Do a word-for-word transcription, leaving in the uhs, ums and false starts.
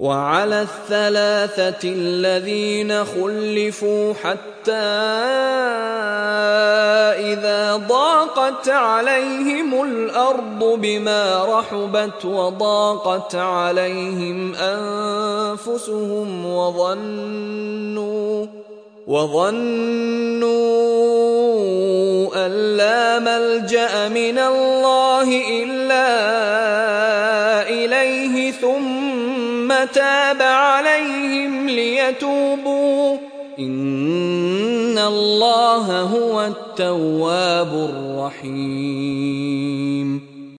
وعلى الثلاثة الذين خلفوا حتى إذا ضاقت عليهم الأرض بما رحبت وضاقت عليهم أنفسهم وظنوا وظنوا أن لا ملجأ من الله إلا إليه ثم تاب عليهم ليتوبوا إن الله هو التواب الرحيم.